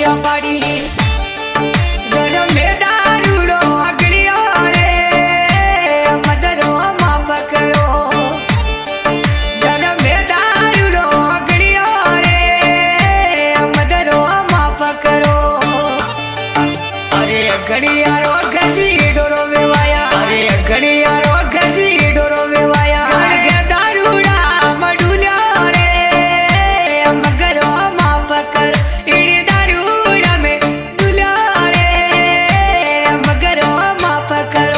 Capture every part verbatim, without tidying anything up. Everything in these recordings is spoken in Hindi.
भटिया पाड़ी जड़ में दारूड़ो अगलियो रे मदरो माफ करो जड़ में दारूड़ो अगलियो रे मदरो माफ करो अरे घड़िया रो गजी डोरो वेवाया अरे घड़िया रो गजी डोरो वेवाया गड़गे दारूड़ा मडुलिया रे मगरो माफ कर इड़ी दारूड़ा में डुलिया रे मगरो माफ करो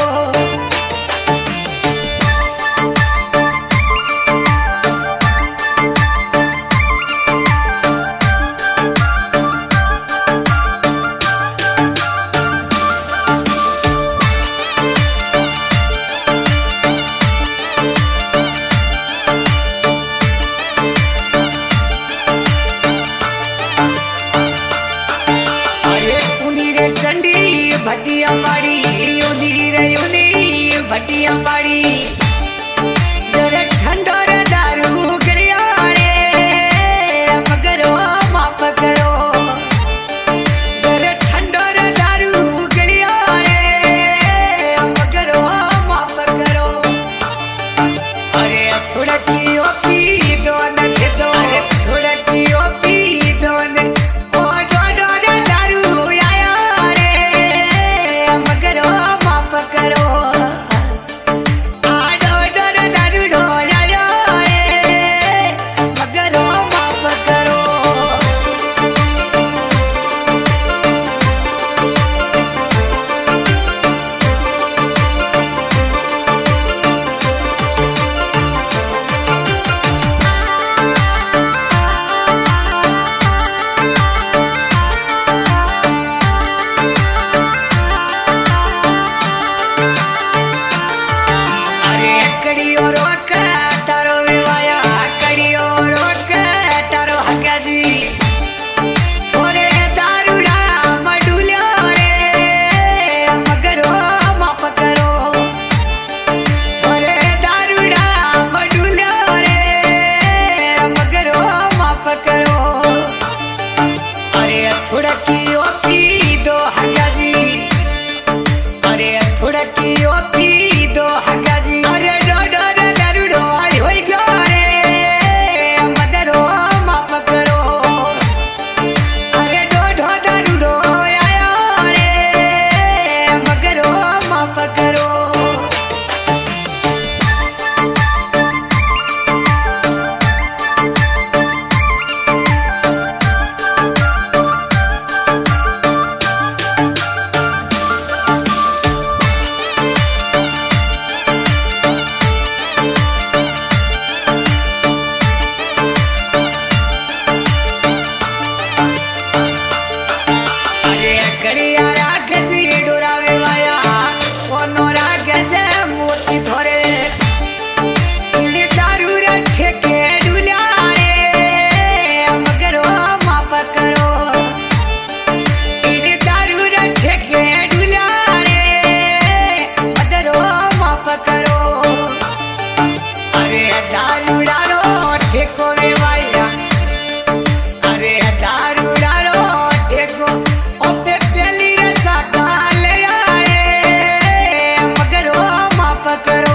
भटिया पाड़ी उदी रे उदी भटिया पाड़ी जरे ठंडो रे दारू गलिया रे मगरो माफ करो जरे ठंडो रे दारू गलिया रे मगरो माफ करो अरे थोड़ा की ओ पी दो न दे दो अरे थोड़ा की ओ पी दो न करो आडो डर दारूडो आयो रे मगरो माफ करो कड़ियो रोक तारो विवाया कड़ियो रोक तारो हगाजी ओरे दारूड़ा मडुलियो रे मगरो माफ करो ओरे दारूड़ा मडुलियो रे मगरो माफ करो अरे थोड़ा की ओ पी दो हगाजी अरे थोड़ा की ओ पी दो हगाजी अरे गड़िया राग जी डोरावे वाया कोनो राग से मोती धरे इड़ी दारू रखे के डुलिया रे मगरो माफ करो इड़ी दारू रखे के डुलिया रे मगरो माफ करो अरे दारू डारो ठेको वे वाया अरे दारू डारो ठेको करो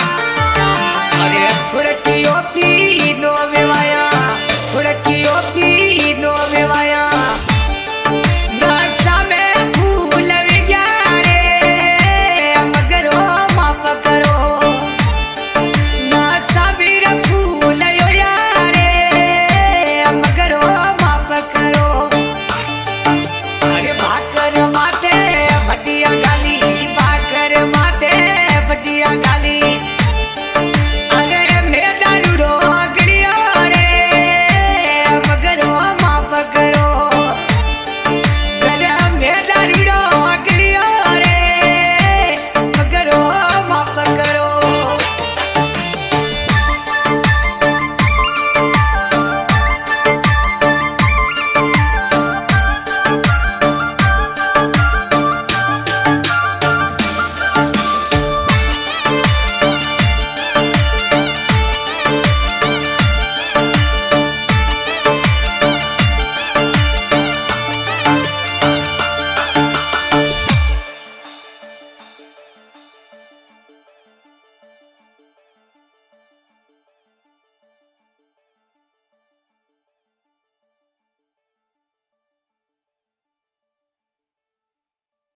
थोड़ा की ओ पी दो विवाया थोड़ा की ओ पी